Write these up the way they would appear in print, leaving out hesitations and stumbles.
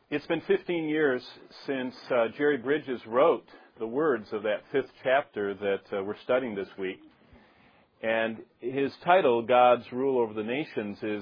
It's been 15 years since Jerry Bridges wrote the words of that 5th chapter that we're studying this week. And his title, God's Rule Over the Nations, is,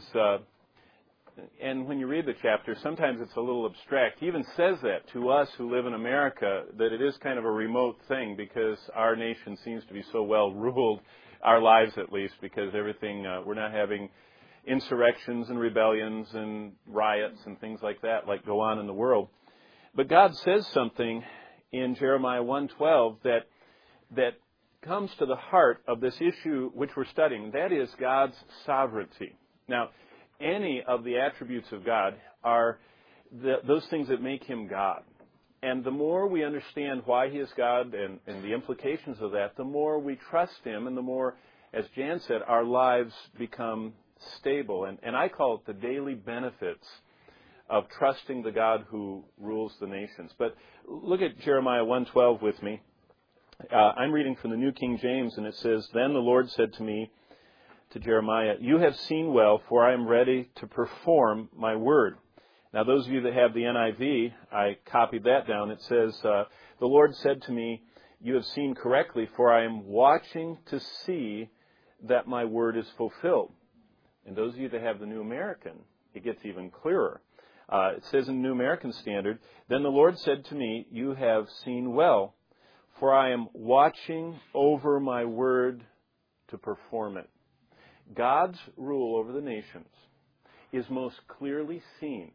and when you read the chapter, sometimes it's a little abstract. He even says that to us who live in America, that it is kind of a remote thing because our nation seems to be so well ruled, our lives at least, because everything, we're not having insurrections and rebellions and riots and things like that like go on in the world. But God says something in Jeremiah 1:12 that comes to the heart of this issue which we're studying. That is God's sovereignty. Now, any of the attributes of God are those things that make Him God. And the more we understand why He is God and the implications of that, the more we trust Him and the more, as Jan said, our lives become stable. And I call it the daily benefits of trusting the God who rules the nations. But look at Jeremiah 1:12 with me. I'm reading from the New King James, and it says, "Then the Lord said to me, to Jeremiah, you have seen well, for I am ready to perform my word." Now, those of you that have the NIV, I copied that down. It says, "The Lord said to me, you have seen correctly, for I am watching to see that my word is fulfilled." And those of you that have the New American, it gets even clearer. It says in the New American Standard, "Then the Lord said to me, you have seen well, for I am watching over my word to perform it." God's rule over the nations is most clearly seen.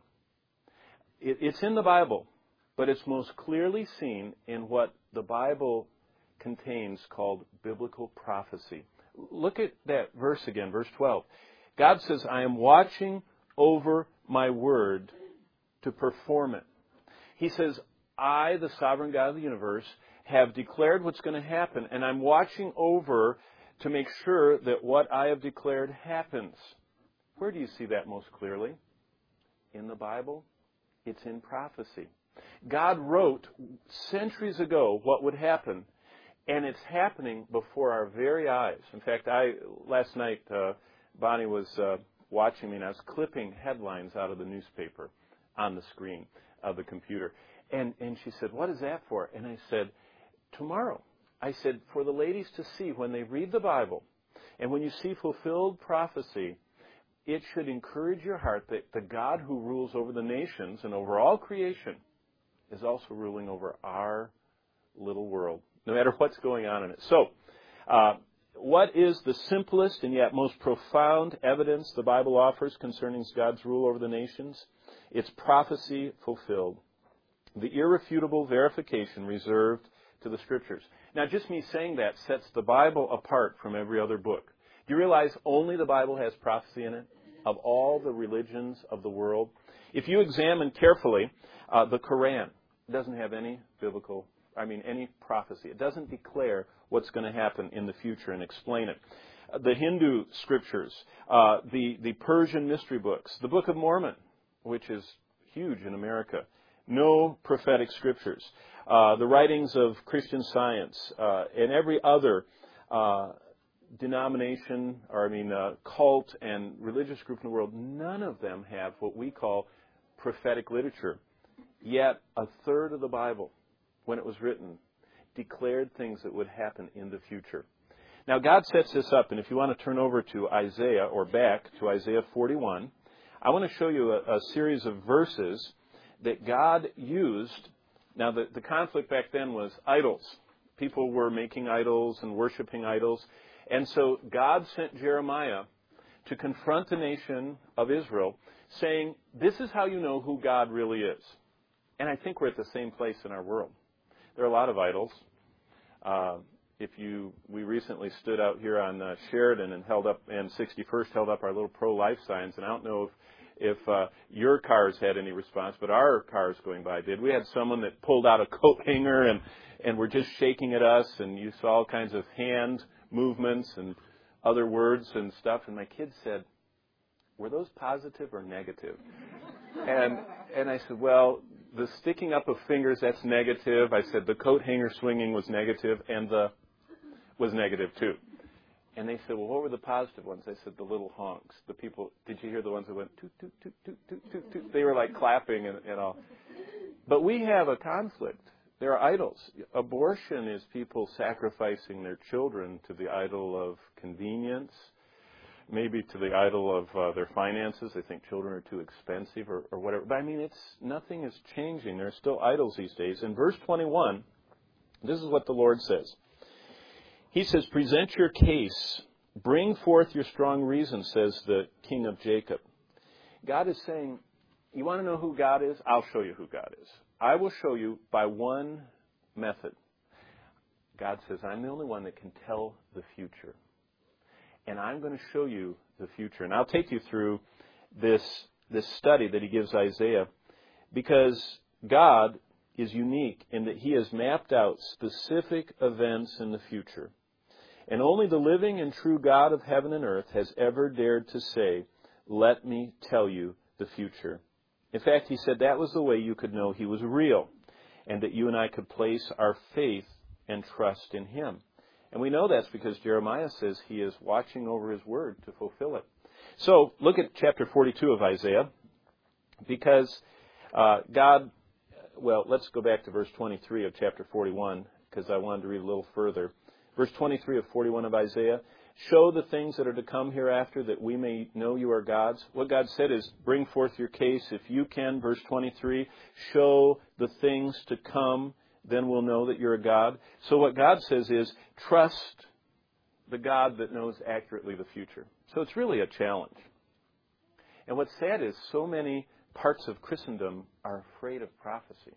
It's in the Bible, but it's most clearly seen in what the Bible contains called biblical prophecy. Look at that verse again, verse 12. God says, "I am watching over my word to perform it." He says, "I, the sovereign God of the universe, have declared what's going to happen, and I'm watching over to make sure that what I have declared happens." Where do you see that most clearly? In the Bible. It's in prophecy. God wrote centuries ago what would happen, and it's happening before our very eyes. In fact, last night, Bonnie was watching me, and I was clipping headlines out of the newspaper on the screen of the computer. And she said, "What is that for?" And I said, "Tomorrow." I said, "For the ladies to see when they read the Bible, and when you see fulfilled prophecy, it should encourage your heart that the God who rules over the nations and over all creation is also ruling over our little world, no matter what's going on in it." So, what is the simplest and yet most profound evidence the Bible offers concerning God's rule over the nations? It's prophecy fulfilled. The irrefutable verification reserved to the Scriptures. Now, just me saying that sets the Bible apart from every other book. Do you realize only the Bible has prophecy in it of all the religions of the world? If you examine carefully, the Quran doesn't have any any prophecy. It doesn't declare what's going to happen in the future and explain it. The Hindu scriptures, the Persian mystery books, the Book of Mormon, which is huge in America, no prophetic scriptures. The writings of Christian Science and every other denomination, cult and religious group in the world, none of them have what we call prophetic literature. Yet a third of the Bible, when it was written, declared things that would happen in the future. Now, God sets this up, and if you want to turn over to Isaiah, or back to Isaiah 41, I want to show you a series of verses that God used. Now, the conflict back then was idols. People were making idols and worshiping idols. And so God sent Jeremiah to confront the nation of Israel, saying, "This is how you know who God really is." And I think we're at the same place in our world. There are a lot of idols. We recently stood out here on Sheridan and 61st held up our little pro-life signs, and I don't know if your cars had any response, but our cars going by did. We had someone that pulled out a coat hanger and were just shaking at us, and you saw all kinds of hand movements and other words and stuff, and my kids said, "Were those positive or negative?" And I said, "Well, the sticking up of fingers, that's negative." I said, "The coat hanger swinging was negative, and was negative too." And they said, "Well, what were the positive ones?" I said, "The little honks. The people, did you hear the ones that went toot, toot, toot, toot, toot, toot, toot?" They were like clapping and all. But we have a conflict. There are idols. Abortion is people sacrificing their children to the idol of convenience, maybe to the idol of their finances. They think children are too expensive or whatever. But I mean, nothing is changing. There are still idols these days. In verse 21, this is what the Lord says. He says, present your case. Bring forth your strong reason, says the King of Jacob. God is saying, you want to know who God is? I'll show you who God is. I will show you by one method. God says, I'm the only one that can tell the future. And I'm going to show you the future. And I'll take you through this study that he gives Isaiah, because God is unique in that he has mapped out specific events in the future. And only the living and true God of heaven and earth has ever dared to say, let me tell you the future. In fact, he said that was the way you could know he was real, and that you and I could place our faith and trust in him. And we know that's because Jeremiah says he is watching over his word to fulfill it. So look at chapter 42 of Isaiah, because God, well, let's go back to verse 23 of chapter 41, because I wanted to read a little further. Verse 23 of 41 of Isaiah, show the things that are to come hereafter, that we may know you are gods. What God said is, bring forth your case if you can. Verse 23, show the things to come, then we'll know that you're a God. So what God says is, trust the God that knows accurately the future. So it's really a challenge. And what's sad is so many parts of Christendom are afraid of prophecy.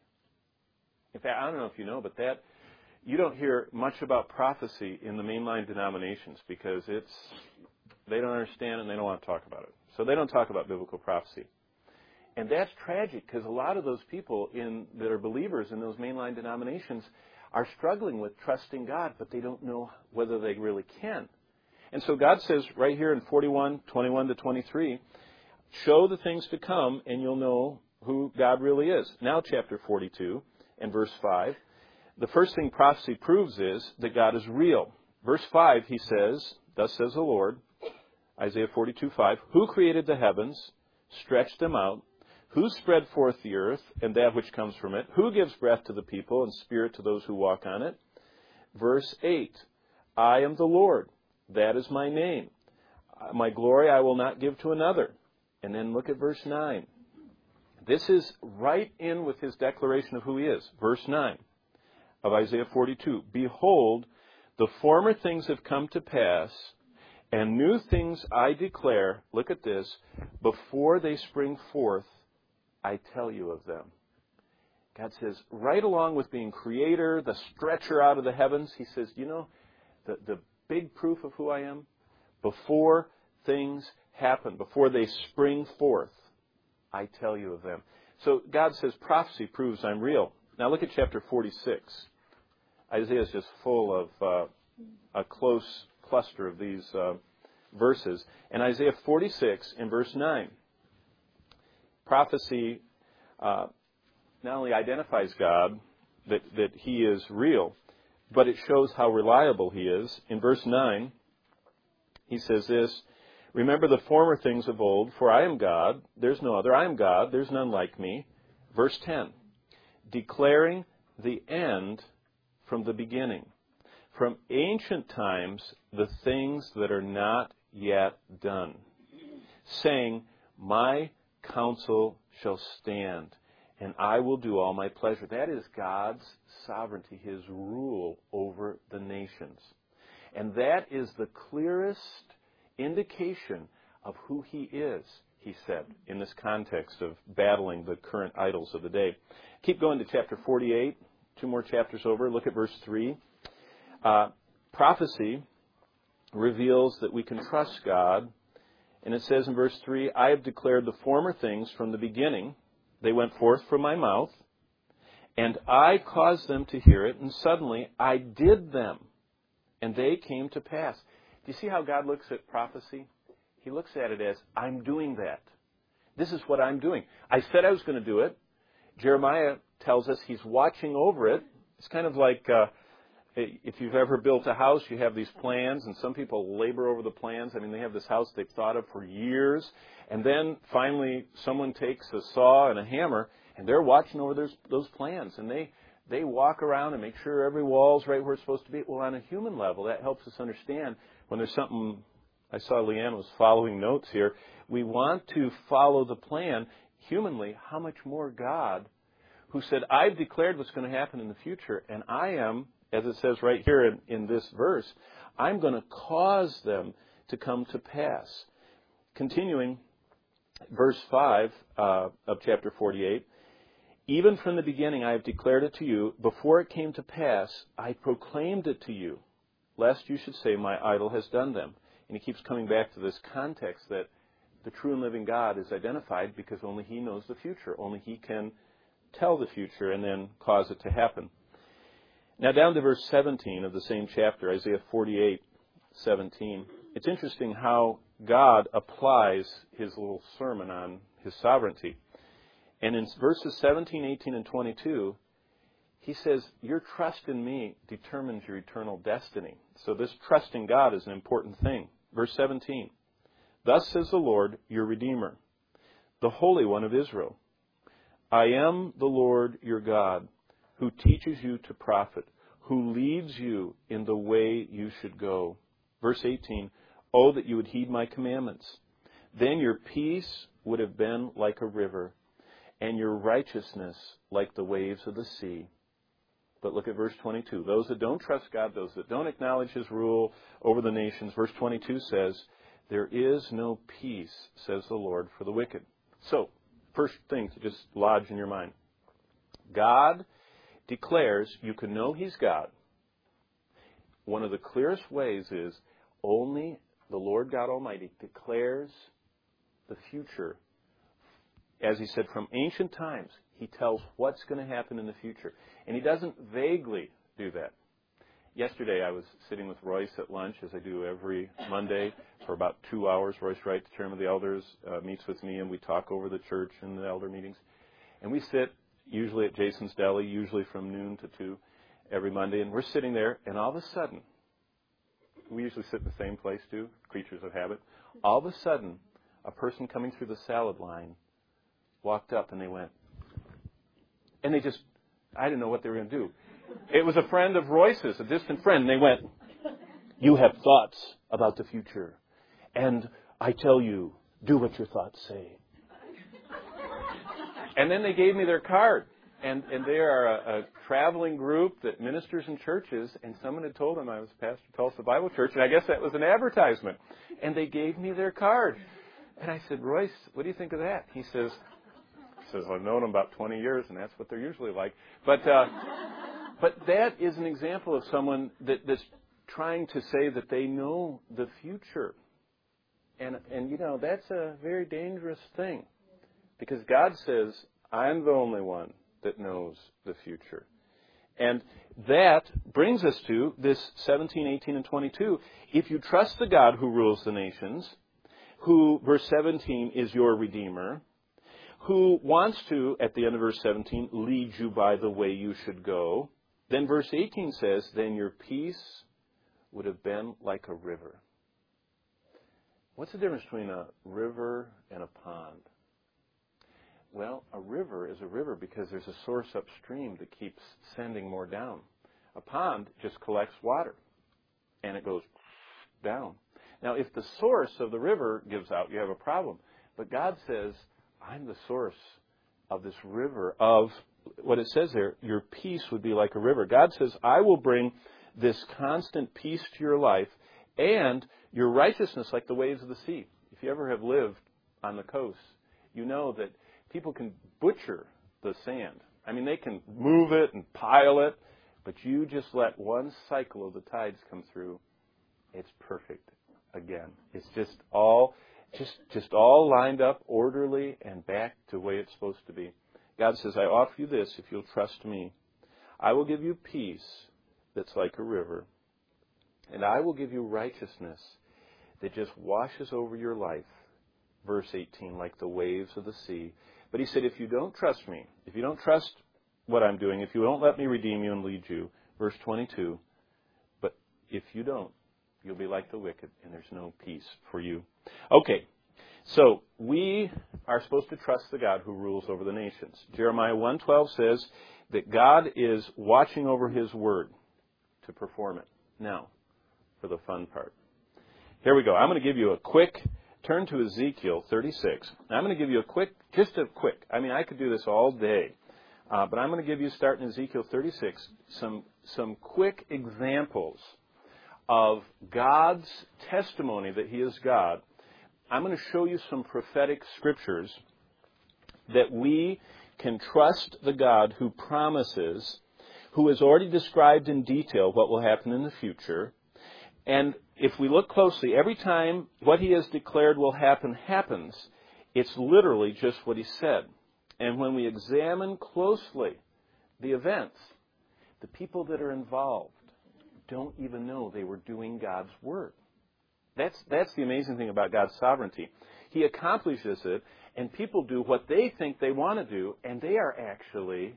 In fact, I don't know if you know, but you don't hear much about prophecy in the mainline denominations because they don't understand it and they don't want to talk about it. So they don't talk about biblical prophecy. And that's tragic, because a lot of those people that are believers in those mainline denominations are struggling with trusting God, but they don't know whether they really can. And so God says right here in 41, 21 to 23, show the things to come and you'll know who God really is. Now chapter 42 and verse 5. The first thing prophecy proves is that God is real. Verse 5, he says, thus says the Lord, Isaiah 42:5, who created the heavens, stretched them out, who spread forth the earth and that which comes from it, who gives breath to the people and spirit to those who walk on it. Verse 8, I am the Lord, that is my name. My glory I will not give to another. And then look at verse 9. This is right in with his declaration of who he is. Verse 9. Of Isaiah 42, behold, the former things have come to pass, and new things I declare, look at this, before they spring forth, I tell you of them. God says, right along with being creator, the stretcher out of the heavens, he says, you know, the big proof of who I am, before things happen, before they spring forth, I tell you of them. So God says prophecy proves I'm real. Now look at chapter 46. Isaiah is just full of a close cluster of these verses. And Isaiah 46 in verse 9, prophecy not only identifies God, that he is real, but it shows how reliable he is. In verse 9, he says this, remember the former things of old, for I am God, there's no other. I am God, there's none like me. Verse 10, declaring the end from the beginning, from ancient times, the things that are not yet done, saying, my counsel shall stand, and I will do all my pleasure. That is God's sovereignty, his rule over the nations. And that is the clearest indication of who he is, he said, in this context of battling the current idols of the day. Keep going to chapter 48. 2 more chapters over. Look at verse 3. Prophecy reveals that we can trust God. And it says in verse 3, I have declared the former things from the beginning. They went forth from my mouth, and I caused them to hear it, and suddenly I did them, and they came to pass. Do you see how God looks at prophecy? He looks at it as, I'm doing that. This is what I'm doing. I said I was going to do it. Jeremiah tells us he's watching over it. It's kind of like If you've ever built a house, you have these plans, and some people labor over the plans. I mean, they have this house they've thought of for years, and then finally someone takes a saw and a hammer, and they're watching over those plans, and they walk around and make sure every wall's right where it's supposed to be. Well, on a human level, that helps us understand when there's something. I saw Leanne was following notes here. We want to follow the plan humanly. How much more God, who said, I've declared what's going to happen in the future, and I am, as it says right here in this verse, I'm going to cause them to come to pass. Continuing, verse 5 of chapter 48, even from the beginning I have declared it to you. Before it came to pass, I proclaimed it to you, lest you should say, my idol has done them. And he keeps coming back to this context that the true and living God is identified because only He knows the future. Only He can tell the future and then cause it to happen. Now down to verse 17 of the same chapter, Isaiah 48:17. It's interesting how God applies His little sermon on His sovereignty. And in verses 17, 18, and 22, He says, your trust in me determines your eternal destiny. So this trust in God is an important thing. Verse 17, thus says the Lord, your Redeemer, the Holy One of Israel. I am the Lord your God, who teaches you to profit, who leads you in the way you should go. Verse 18, oh, that you would heed my commandments. Then your peace would have been like a river, and your righteousness like the waves of the sea. But look at verse 22. Those that don't trust God, those that don't acknowledge His rule over the nations, verse 22 says, there is no peace, says the Lord, for the wicked. So, first thing to just lodge in your mind. God declares you can know He's God. One of the clearest ways is only the Lord God Almighty declares the future. As He said, from ancient times, He tells what's going to happen in the future. And He doesn't vaguely do that. Yesterday I was sitting with Royce at lunch, as I do every Monday, for about 2 hours. Royce Wright, the chairman of the elders, meets with me, and we talk over the church in the elder meetings. And we sit usually at Jason's Deli, usually from noon to 2 every Monday. And we're sitting there, and all of a sudden, we usually sit in the same place too, creatures of habit. All of a sudden, a person coming through the salad line walked up, and they went, and I didn't know what they were going to do. It was a friend of Royce's, a distant friend, and they went, you have thoughts about the future, and I tell you, do what your thoughts say. And then they gave me their card, and they are a traveling group that ministers in churches, and someone had told them I was pastor of Tulsa Bible Church, and I guess that was an advertisement. And they gave me their card. And I said, Royce, what do you think of that? He says, I've known them about 20 years, and that's what they're usually like. But that is an example of someone that's trying to say that they know the future. And you know, that's a very dangerous thing. Because God says, I'm the only one that knows the future. And that brings us to this 17, 18, and 22. If you trust the God who rules the nations, who, verse 17, is your Redeemer, who wants to, at the end of verse 17, lead you by the way you should go, then verse 18 says, then your peace would have been like a river. What's the difference between a river and a pond? Well, a river is a river because there's a source upstream that keeps sending more down. A pond just collects water, and it goes down. Now, if the source of the river gives out, you have a problem. But God says, I'm the source of this river, of what it says there, your peace would be like a river. God says, I will bring this constant peace to your life and your righteousness like the waves of the sea. If you ever have lived on the coast, you know that people can butcher the sand. I mean, they can move it and pile it, but you just let one cycle of the tides come through, it's perfect again. It's just all lined up, orderly, and back to the way it's supposed to be. God says, I offer you this if you'll trust me. I will give you peace that's like a river, and I will give you righteousness that just washes over your life. Verse 18, like the waves of the sea. But He said, if you don't trust me, if you don't trust what I'm doing, if you don't let me redeem you and lead you, verse 22, If you don't, you'll be like the wicked, and there's no peace for you. Okay, so we are supposed to trust the God who rules over the nations. Jeremiah 1:12 says that God is watching over His word to perform it. Now, for the fun part. Here we go. I'm going to give you a quick turn to Ezekiel 36. I'm going to give you I could do this all day, but I'm going to give you, starting Ezekiel 36, some quick examples of God's testimony that He is God. I'm going to show you some prophetic scriptures that we can trust the God who promises, who has already described in detail what will happen in the future. And if we look closely, every time what He has declared will happen happens, it's literally just what He said. And when we examine closely the events, the people that are involved don't even know they were doing God's word. That's the amazing thing about God's sovereignty. He accomplishes it, and people do what they think they want to do, and they are actually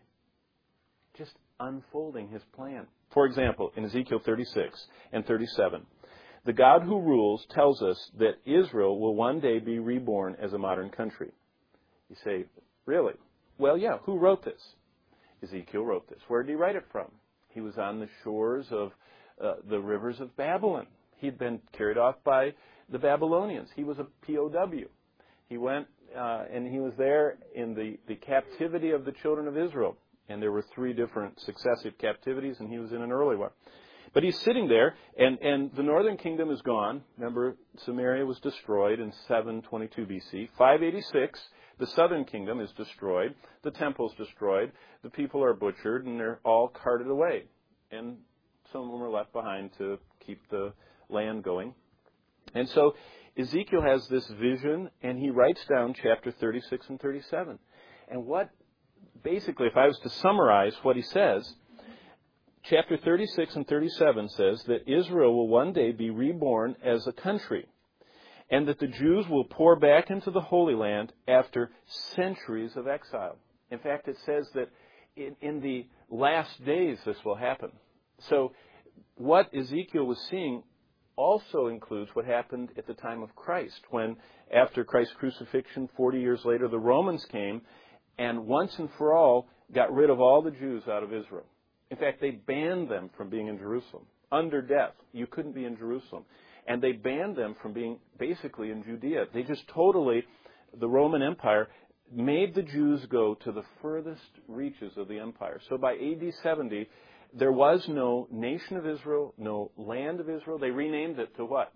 just unfolding His plan. For example, in Ezekiel 36 and 37, the God who rules tells us that Israel will one day be reborn as a modern country. You say, really? Well, yeah, who wrote this? Ezekiel wrote this. Where did he write it from? He was on the shores of the rivers of Babylon. He'd been carried off by the Babylonians. He was a POW. He went and he was there in the captivity of the children of Israel. And there were 3 different successive captivities, and he was in an early one. But he's sitting there, and the northern kingdom is gone. Remember, Samaria was destroyed in 722 BC. 586, the southern kingdom is destroyed. The temple's destroyed. The people are butchered, and they're all carted away. And some of them are left behind to keep the land going. And so Ezekiel has this vision, and he writes down chapter 36 and 37. And basically, if I was to summarize what he says, chapter 36 and 37 says that Israel will one day be reborn as a country, and that the Jews will pour back into the Holy Land after centuries of exile. In fact, it says that in the last days this will happen. So what Ezekiel was seeing also includes what happened at the time of Christ, when after Christ's crucifixion, 40 years later, the Romans came and once and for all got rid of all the Jews out of Israel. In fact, they banned them from being in Jerusalem. Under death, you couldn't be in Jerusalem. And they banned them from being basically in Judea. They just the Roman Empire made the Jews go to the furthest reaches of the empire. So by AD 70, there was no nation of Israel, no land of Israel. They renamed it to what?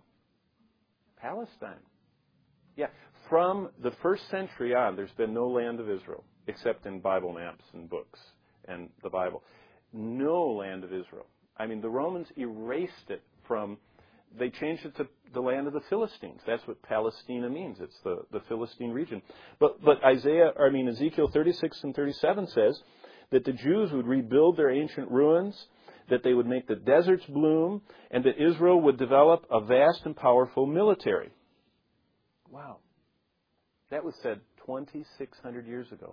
Palestine. Yeah, from the first century on, there's been no land of Israel, except in Bible maps and books and the Bible. No land of Israel. I mean, the Romans erased it they changed it to the land of the Philistines. That's what Palestina means. It's the Philistine region. But Ezekiel 36 and 37 says that the Jews would rebuild their ancient ruins, that they would make the deserts bloom, and that Israel would develop a vast and powerful military. Wow. That was said 2,600 years ago.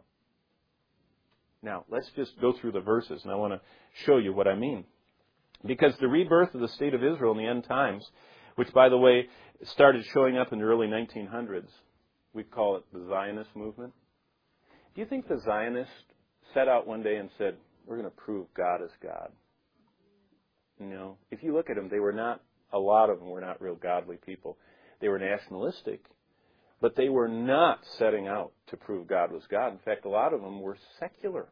Now, let's just go through the verses, and I want to show you what I mean. Because the rebirth of the state of Israel in the end times, which, by the way, started showing up in the early 1900s, we call it the Zionist movement. Do you think the Zionists set out one day and said, we're going to prove God is God? No. If you look at them, a lot of them were not real godly people. They were nationalistic, but they were not setting out to prove God was God. In fact, a lot of them were secular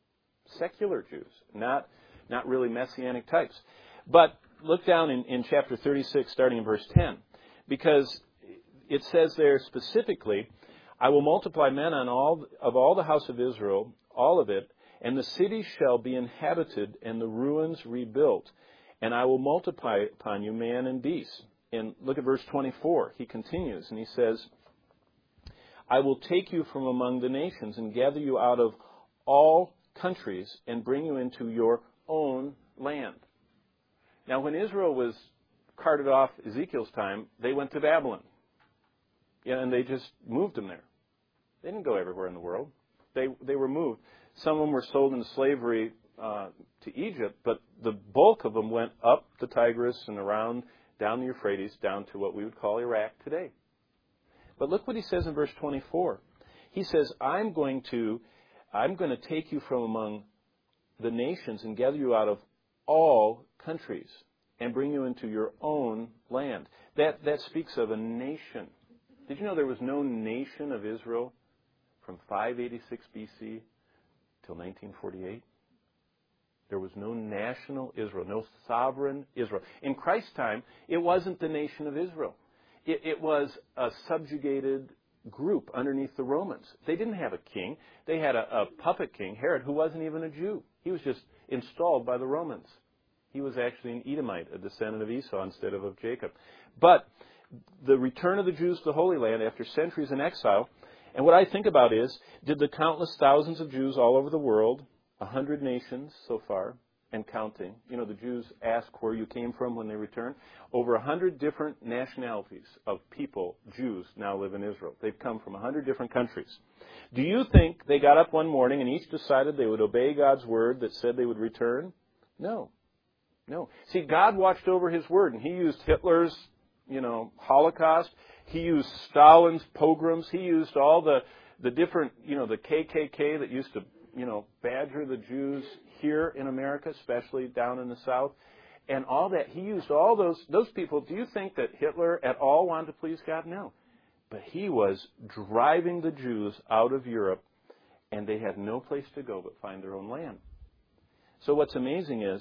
Jews, not really messianic types. But look down in chapter 36, starting in verse 10, because it says there specifically, I will multiply men of all the house of Israel, all of it, and the city shall be inhabited and the ruins rebuilt, and I will multiply upon you man and beast. And look at verse 24. He continues, and he says, I will take you from among the nations and gather you out of all countries and bring you into your own land. Now, when Israel was carted off Ezekiel's time, they went to Babylon. Yeah, and they just moved them there. They didn't go everywhere in the world. They were moved. Some of them were sold into slavery to Egypt, but the bulk of them went up the Tigris and around, down the Euphrates, down to what we would call Iraq today. But look what he says in verse 24. He says, I'm going to take you from among the nations and gather you out of all countries and bring you into your own land. That speaks of a nation. Did you know there was no nation of Israel from 586 BC till 1948? There was no national Israel, no sovereign Israel. In Christ's time, it wasn't the nation of Israel. It was a subjugated group underneath the Romans. They didn't have a king. They had a puppet king, Herod, who wasn't even a Jew. He was just installed by the Romans. He was actually an Edomite, a descendant of Esau instead of Jacob. But the return of the Jews to the Holy Land after centuries in exile, and what I think about is, did the countless thousands of Jews all over the world, 100 nations so far, and counting. You know, the Jews ask where you came from when they return. Over 100 different nationalities of people, Jews, now live in Israel. They've come from 100 different countries. Do you think they got up one morning and each decided they would obey God's word that said they would return? No. No. See, God watched over His word, and He used Hitler's, Holocaust. He used Stalin's pogroms. He used all the different, the KKK that used to, badger the Jews here in America, especially down in the South. And all that, He used all those people. Do you think that Hitler at all wanted to please God? No. But he was driving the Jews out of Europe, and they had no place to go but find their own land. So what's amazing is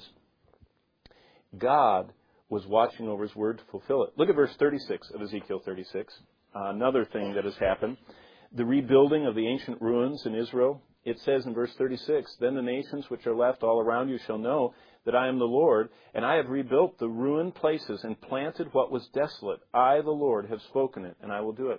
God was watching over His word to fulfill it. Look at verse 36 of Ezekiel 36. Another thing that has happened. The rebuilding of the ancient ruins in Israel. It says in verse 36, Then the nations which are left all around you shall know that I am the Lord, and I have rebuilt the ruined places and planted what was desolate. I, the Lord, have spoken it, and I will do it.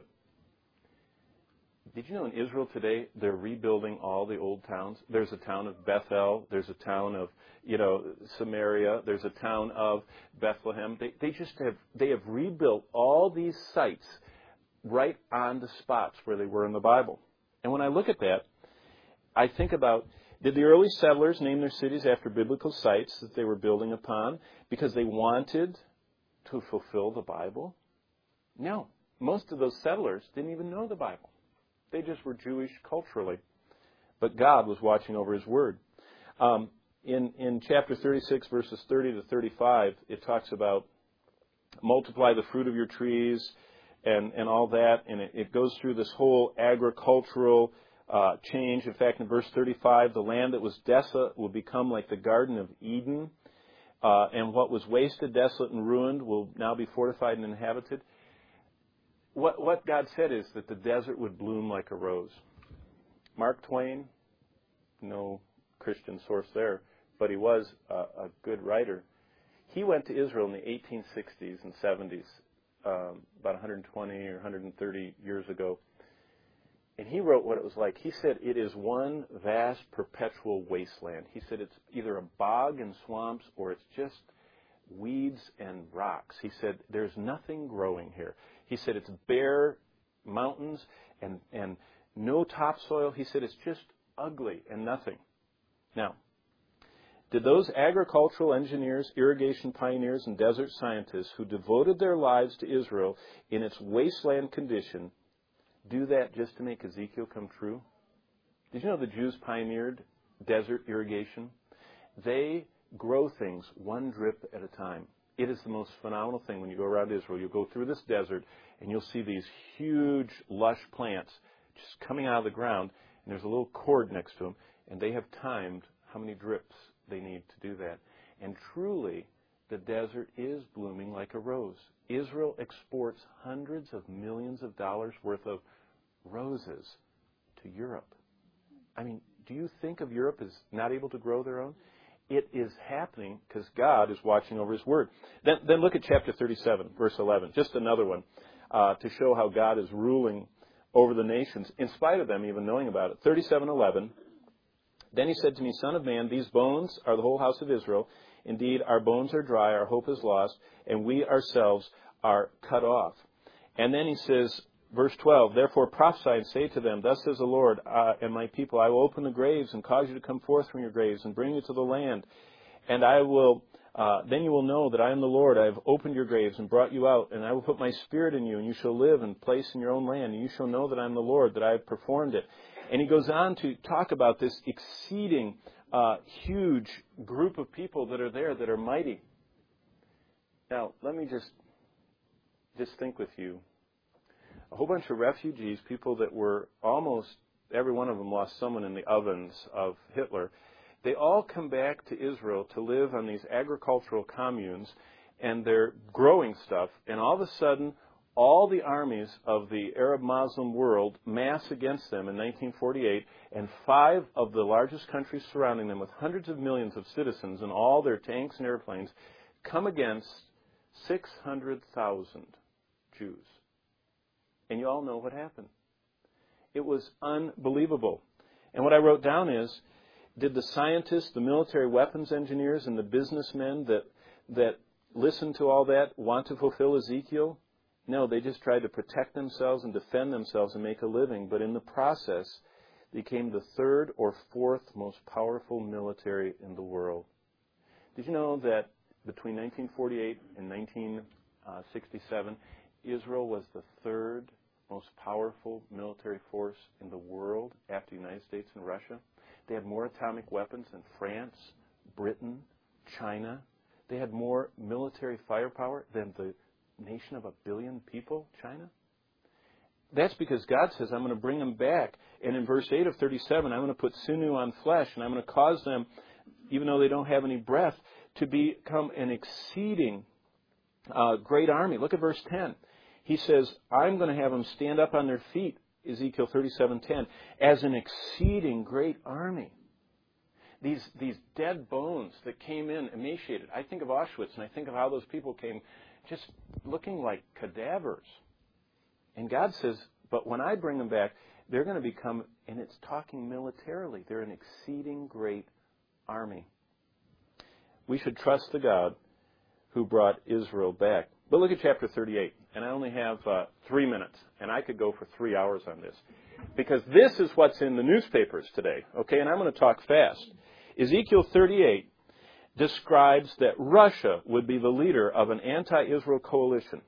Did you know in Israel today they're rebuilding all the old towns? There's a town of Bethel. There's a town of, Samaria. There's a town of Bethlehem. They have rebuilt all these sites right on the spots where they were in the Bible. And when I look at that, I think about, did the early settlers name their cities after biblical sites that they were building upon because they wanted to fulfill the Bible? No. Most of those settlers didn't even know the Bible. They just were Jewish culturally. But God was watching over His word. In chapter 36, verses 30 to 35, it talks about multiply the fruit of your trees and all that. And it goes through this whole agricultural change. In fact, in verse 35, the land that was desolate will become like the Garden of Eden. And what was wasted, desolate, and ruined will now be fortified and inhabited. What God said is that the desert would bloom like a rose. Mark Twain, no Christian source there, but he was a good writer. He went to Israel in the 1860s and 70s, about 120 or 130 years ago. And he wrote what it was like. He said, it is one vast perpetual wasteland. He said it's either a bog and swamps or it's just weeds and rocks. He said, there's nothing growing here. He said, it's bare mountains and no topsoil. He said, it's just ugly and nothing. Now, did those agricultural engineers, irrigation pioneers, and desert scientists who devoted their lives to Israel in its wasteland condition do that just to make Ezekiel come true? Did you know the Jews pioneered desert irrigation? They grow things one drip at a time. It is the most phenomenal thing when you go around Israel. You'll go through this desert and you'll see these huge, lush plants just coming out of the ground, and there's a little cord next to them, and they have timed how many drips they need to do that. And truly, the desert is blooming like a rose. Israel exports hundreds of millions of dollars worth of roses to Europe. I mean, do you think of Europe as not able to grow their own? It is happening because God is watching over His word. Then look at chapter 37, verse 11. Just another one to show how God is ruling over the nations, in spite of them even knowing about it. 37:11. Then He said to me, Son of man, these bones are the whole house of Israel. Indeed, our bones are dry, our hope is lost, and we ourselves are cut off. And then He says, verse 12, Therefore prophesy and say to them, Thus says the Lord and my people, I will open the graves and cause you to come forth from your graves and bring you to the land. And I will, then you will know that I am the Lord. I have opened your graves and brought you out, and I will put my spirit in you, and you shall live and place in your own land, and you shall know that I am the Lord, that I have performed it. And he goes on to talk about this exceeding huge group of people that are there that are mighty. Now, let me just think with you. A whole bunch of refugees, people that were almost, every one of them lost someone in the ovens of Hitler. They all come back to Israel to live on these agricultural communes, and they're growing stuff, and all of a sudden, all the armies of the Arab Muslim world mass against them in 1948, and 5 of the largest countries surrounding them with hundreds of millions of citizens and all their tanks and airplanes come against 600,000 Jews. And you all know what happened. It was unbelievable. And what I wrote down is, did the scientists, the military weapons engineers, and the businessmen that listened to all that want to fulfill Ezekiel? No, they just tried to protect themselves and defend themselves and make a living. But in the process, became the 3rd or 4th most powerful military in the world. Did you know that between 1948 and 1967, Israel was the 3rd most powerful military force in the world after the United States and Russia? They had more atomic weapons than France, Britain, China. They had more military firepower than the nation of 1 billion people, China. That's because God says, I'm going to bring them back. And in verse 8 of 37, I'm going to put sinew on flesh, and I'm going to cause them, even though they don't have any breath, to become an exceeding great army. Look at verse 10. He says, I'm going to have them stand up on their feet, Ezekiel 37:10, as an exceeding great army. These dead bones that came in emaciated. I think of Auschwitz, and I think of how those people came just looking like cadavers. And God says, but when I bring them back, they're going to become, and it's talking militarily, they're an exceeding great army. We should trust the God who brought Israel back. But look at chapter 38, and I only have 3 minutes, and I could go for 3 hours on this, because this is what's in the newspapers today, okay, and I'm going to talk fast. Ezekiel 38 describes that Russia would be the leader of an anti-Israel coalition.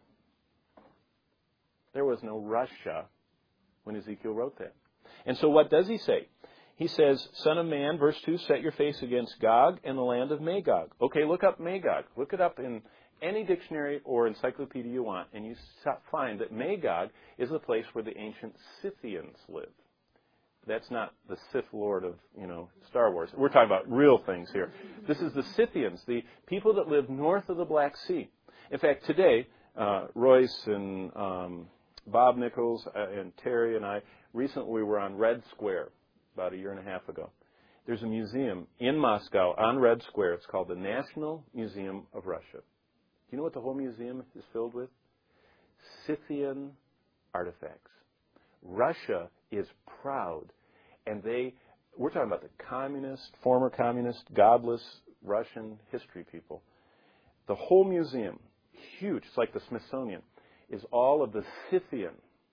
There was no Russia when Ezekiel wrote that. And so what does he say? He says, Son of man, verse 2, set your face against Gog and the land of Magog. Okay, look up Magog. Look it up in any dictionary or encyclopedia you want, and you find that Magog is the place where the ancient Scythians lived. That's not the Sith Lord of, Star Wars. We're talking about real things here. This is the Scythians, the people that live north of the Black Sea. In fact, today, Royce and Bob Nichols and Terry and I, recently we were on Red Square about 1.5 years ago. There's a museum in Moscow on Red Square. It's called the National Museum of Russia. Do you know what the whole museum is filled with? Scythian artifacts. Russia is proud, and we're talking about the former communist, godless Russian history people. The whole museum, huge, it's like the Smithsonian, is all of the Scythian,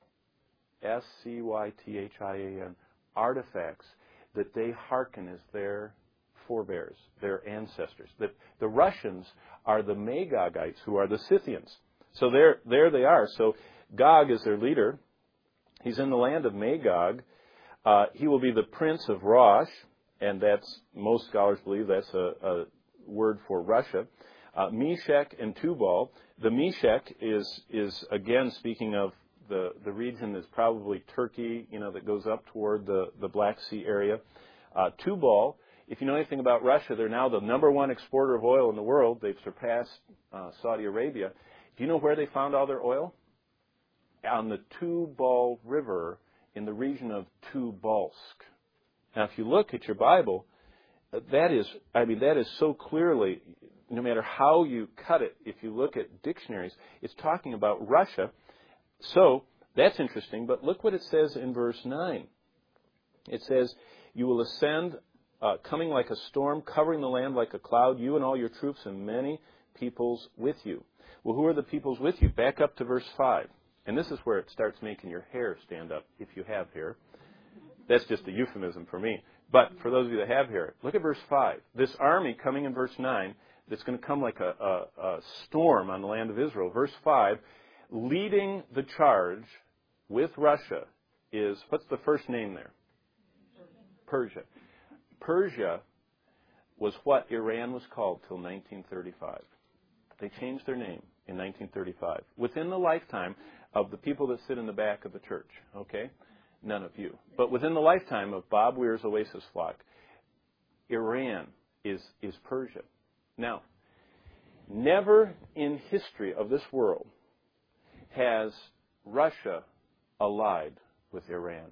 S-C-Y-T-H-I-A-N, artifacts that they hearken as their forebears, their ancestors. The Russians are the Magogites, who are the Scythians. So there they are. So Gog is their leader. He's in the land of Magog. He will be the prince of Rosh, and most scholars believe that's a word for Russia. Meshech and Tubal. The Meshech is again speaking of the region that's probably Turkey, that goes up toward the Black Sea area. Tubal, if you know anything about Russia, they're now the #1 exporter of oil in the world. They've surpassed Saudi Arabia. Do you know where they found all their oil? On the Tubal River in the region of Tobolsk. Now, if you look at your Bible, that is so clearly, no matter how you cut it, if you look at dictionaries, it's talking about Russia. So, that's interesting, but look what it says in verse 9. It says, you will ascend, coming like a storm, covering the land like a cloud, you and all your troops and many peoples with you. Well, who are the peoples with you? Back up to verse 5. And this is where it starts making your hair stand up, if you have hair. That's just a euphemism for me. But for those of you that have here, look at verse 5. This army coming in verse 9, that's going to come like a storm on the land of Israel. Verse 5, leading the charge with Russia is, what's the first name there? Persia. Persia was what Iran was called till 1935. They changed their name in 1935. Within the lifetime of the people that sit in the back of the church, okay? None of you. But within the lifetime of Bob Weir's Oasis flock, Iran is Persia. Now, never in history of this world has Russia allied with Iran.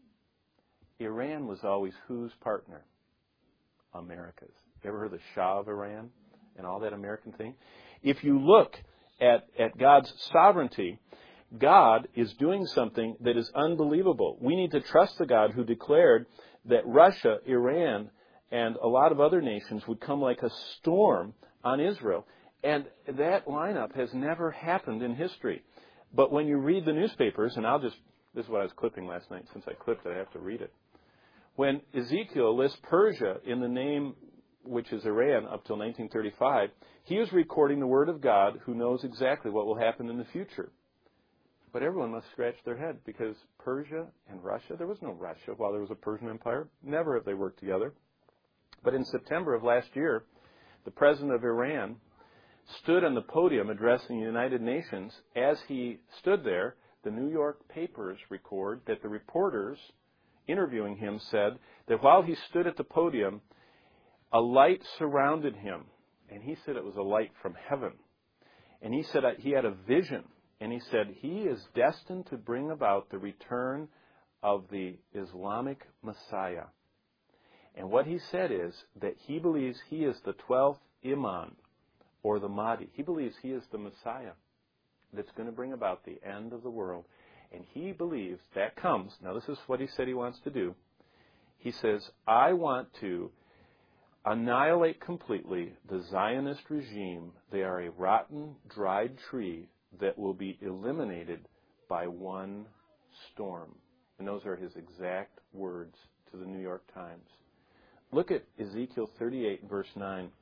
Iran was always whose partner? America's. You ever heard of the Shah of Iran and all that American thing? If you look at God's sovereignty, God is doing something that is unbelievable. We need to trust the God who declared that Russia, Iran, and a lot of other nations would come like a storm on Israel. And that lineup has never happened in history. But when you read the newspapers, and this is what I was clipping last night. Since I clipped it, I have to read it. When Ezekiel lists Persia in the name, which is Iran, up till 1935, he is recording the Word of God who knows exactly what will happen in the future. But everyone must scratch their head because Persia and Russia, there was no Russia while there was a Persian Empire. Never have they worked together. But in September of last year, the president of Iran stood on the podium addressing the United Nations. As he stood there, the New York papers record that the reporters interviewing him said that while he stood at the podium, a light surrounded him. And he said it was a light from heaven. And he said he had a vision. And he said he is destined to bring about the return of the Islamic Messiah. And what he said is that he believes he is the 12th Imam, or the Mahdi. He believes he is the Messiah that's going to bring about the end of the world. And he believes that comes. Now, this is what he said he wants to do. He says, I want to annihilate completely the Zionist regime. They are a rotten, dried tree that will be eliminated by one storm. And those are his exact words to the New York Times. Look at Ezekiel 38, verse 9.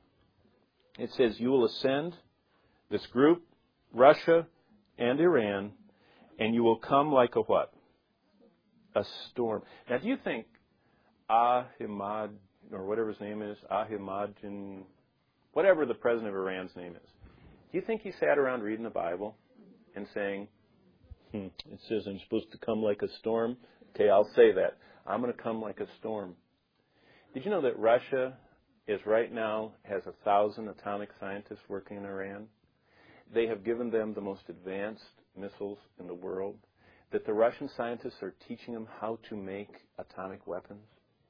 It says, you will ascend, this group, Russia and Iran, and you will come like a what? A storm. Now, do you think Ahimad, or whatever his name is, Ahmadinejad, whatever the president of Iran's name is, do you think he sat around reading the Bible and saying, it says I'm supposed to come like a storm? Okay, I'll say that. I'm going to come like a storm. Did you know that Russia is right now has 1,000 atomic scientists working in Iran? They have given them the most advanced missiles in the world. That the Russian scientists are teaching them how to make atomic weapons.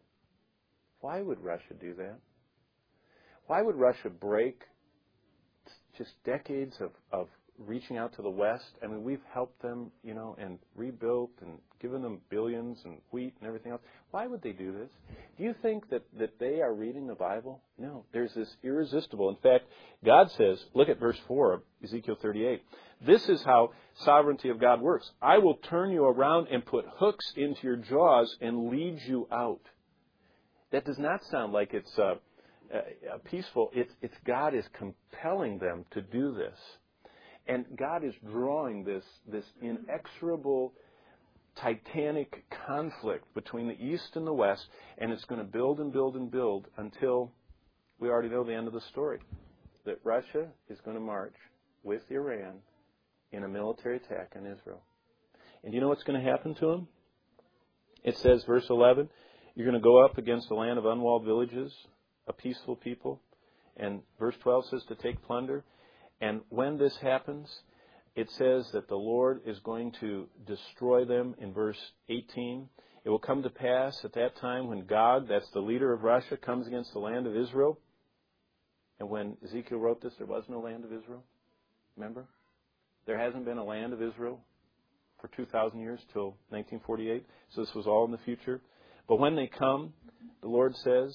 Why would Russia do that? Why would Russia break just decades of reaching out to the West? I mean, we've helped them, and rebuilt and given them billions and wheat and everything else. Why would they do this? Do you think that they are reading the Bible? No. There's this irresistible. In fact, God says, look at verse 4 of Ezekiel 38. This is how sovereignty of God works. I will turn you around and put hooks into your jaws and lead you out. That does not sound like it's peaceful. It's God is compelling them to do this. And God is drawing this inexorable, titanic conflict between the East and the West, and it's going to build and build and build until we already know the end of the story. That Russia is going to march with Iran in a military attack on Israel. And do you know what's going to happen to them? It says, verse 11, you're going to go up against a land of unwalled villages, a peaceful people. And verse 12 says to take plunder. And when this happens, it says that the Lord is going to destroy them in verse 18. It will come to pass at that time when Gog, that's the leader of Russia, comes against the land of Israel. And when Ezekiel wrote this, there was no land of Israel. Remember? There hasn't been a land of Israel for 2,000 years till 1948. So this was all in the future. But when they come, the Lord says,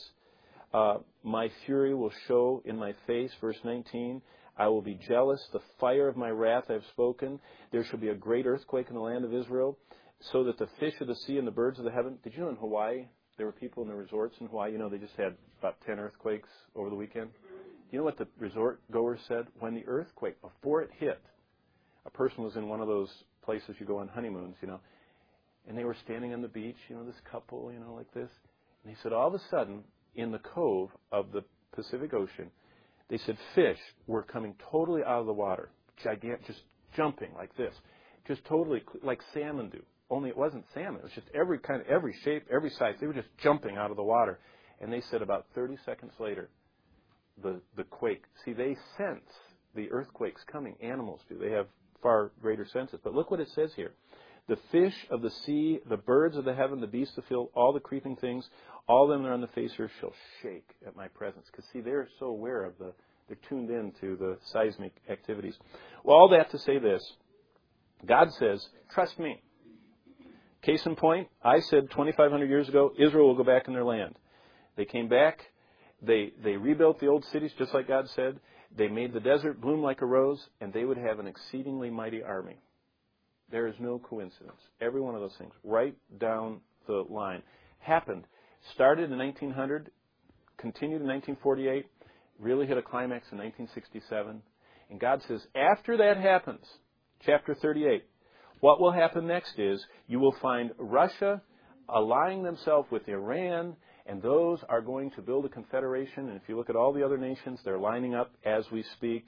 my fury will show in my face, verse 19. I will be jealous. The fire of my wrath I have spoken. There shall be a great earthquake in the land of Israel, so that the fish of the sea and the birds of the heaven. Did you know in Hawaii There were people in the resorts in Hawaii. They just had about 10 earthquakes over the weekend. Do you know what the resort goers said? When the earthquake, before it hit, a person was in one of those places you go on honeymoons, and they were standing on the beach, this couple, like this. And he said all of a sudden, in the cove of the Pacific Ocean, they said fish were coming totally out of the water, gigantic, just jumping like this, just totally like salmon do. Only it wasn't salmon. It was just every shape, every size. They were just jumping out of the water. And they said about 30 seconds later, the quake. See, they sense the earthquakes coming. Animals do. They have far greater senses. But look what it says here. The fish of the sea, the birds of the heaven, the beasts of the field, all the creeping things, all them that are on the face of the earth shall shake at my presence. Because, see, they're so aware of they're tuned in to the seismic activities. Well, all that to say this. God says, trust me. Case in point, I said 2,500 years ago, Israel will go back in their land. They came back. They rebuilt the old cities just like God said. They made the desert bloom like a rose, and they would have an exceedingly mighty army. There is no coincidence. Every one of those things, right down the line, happened. Started in 1900, continued in 1948, really hit a climax in 1967. And God says, after that happens, chapter 38, what will happen next is you will find Russia allying themselves with Iran, and those are going to build a confederation. And if you look at all the other nations, they're lining up as we speak.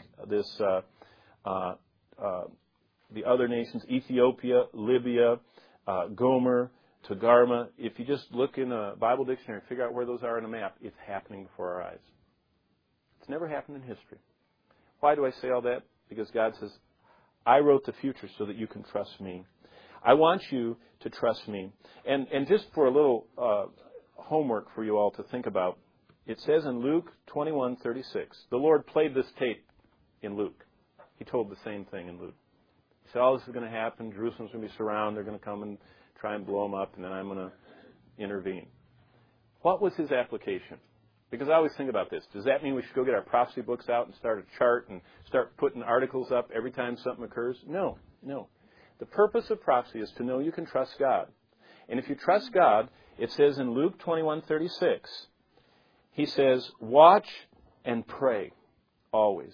The other nations, Ethiopia, Libya, Gomer, Togarmah. If you just look in a Bible dictionary and figure out where those are on a map, it's happening before our eyes. It's never happened in history. Why do I say all that? Because God says, I wrote the future so that you can trust me. I want you to trust me. And just for a little homework for you all to think about, it says in Luke 21:36, the Lord played this tape in Luke. He told the same thing in Luke. He said, all this is going to happen. Jerusalem's going to be surrounded. They're going to come and try and blow them up, and then I'm going to intervene. What was his application? Because I always think about this. Does that mean we should go get our prophecy books out and start a chart and start putting articles up every time something occurs? No. The purpose of prophecy is to know you can trust God. And if you trust God, it says in Luke 21:36, he says, watch and pray always.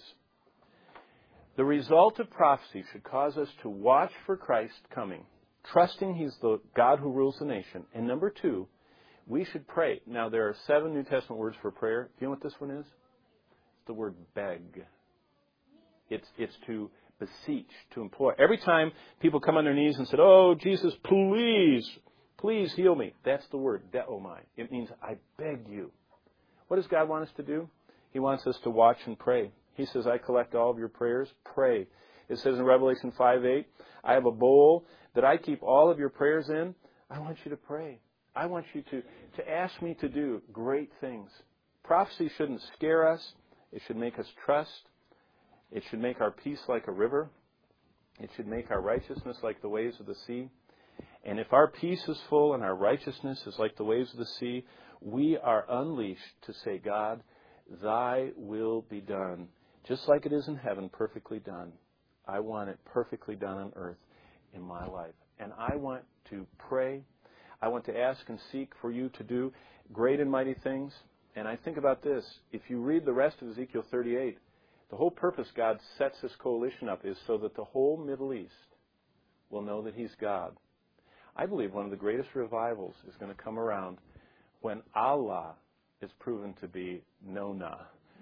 The result of prophecy should cause us to watch for Christ coming, trusting He's the God who rules the nation. And number two, we should pray. Now, there are 7 New Testament words for prayer. Do you know what this one is? It's the word beg. It's to beseech, to implore. Every time people come on their knees and say, oh, Jesus, please heal me. That's the word, deomai. It means, I beg you. What does God want us to do? He wants us to watch and pray. He says, I collect all of your prayers. Pray. It says in Revelation 5:8, I have a bowl that I keep all of your prayers in. I want you to pray. I want you to ask me to do great things. Prophecy shouldn't scare us. It should make us trust. It should make our peace like a river. It should make our righteousness like the waves of the sea. And if our peace is full and our righteousness is like the waves of the sea, we are unleashed to say, God, thy will be done. Just like it is in heaven, perfectly done. I want it perfectly done on earth in my life. And I want to pray. I want to ask and seek for you to do great and mighty things. And I think about this. If you read the rest of Ezekiel 38, the whole purpose God sets this coalition up is so that the whole Middle East will know that He's God. I believe one of the greatest revivals is going to come around when Allah is proven to be Nona,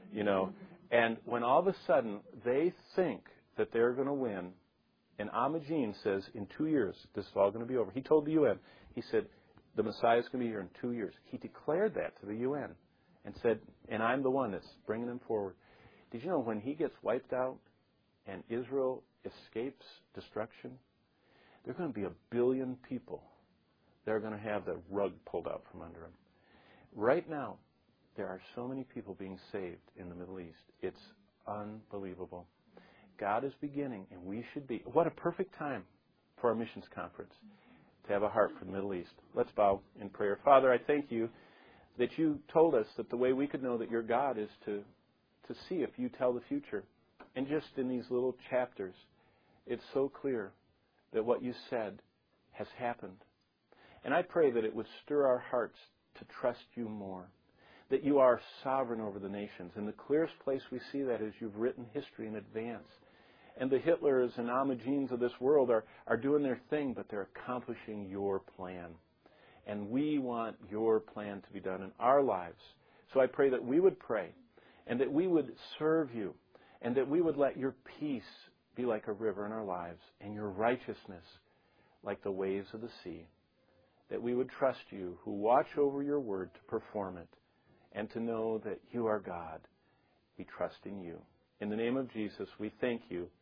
and when all of a sudden they think that they're going to win, and Imogene says, in 2 years, this is all going to be over. He told the UN, he said, the Messiah is going to be here in 2 years. He declared that to the UN and said, and I'm the one that's bringing them forward. Did you know when he gets wiped out and Israel escapes destruction, there are going to be 1 billion people that are going to have the rug pulled out from under them. Right now, there are so many people being saved in the Middle East. It's unbelievable. God is beginning, and we should be. What a perfect time for our missions conference to have a heart for the Middle East. Let's bow in prayer. Father, I thank you that you told us that the way we could know that you're God is to see if you tell the future. And just in these little chapters, it's so clear that what you said has happened. And I pray that it would stir our hearts to trust you more, that you are sovereign over the nations. And the clearest place we see that is you've written history in advance. And the Hitlers and Imogines of this world are doing their thing, but they're accomplishing your plan. And we want your plan to be done in our lives. So I pray that we would pray, and that we would serve you, and that we would let your peace be like a river in our lives, and your righteousness like the waves of the sea. That we would trust you, who watch over your word to perform it, and to know that you are God. We trust in you. In the name of Jesus, we thank you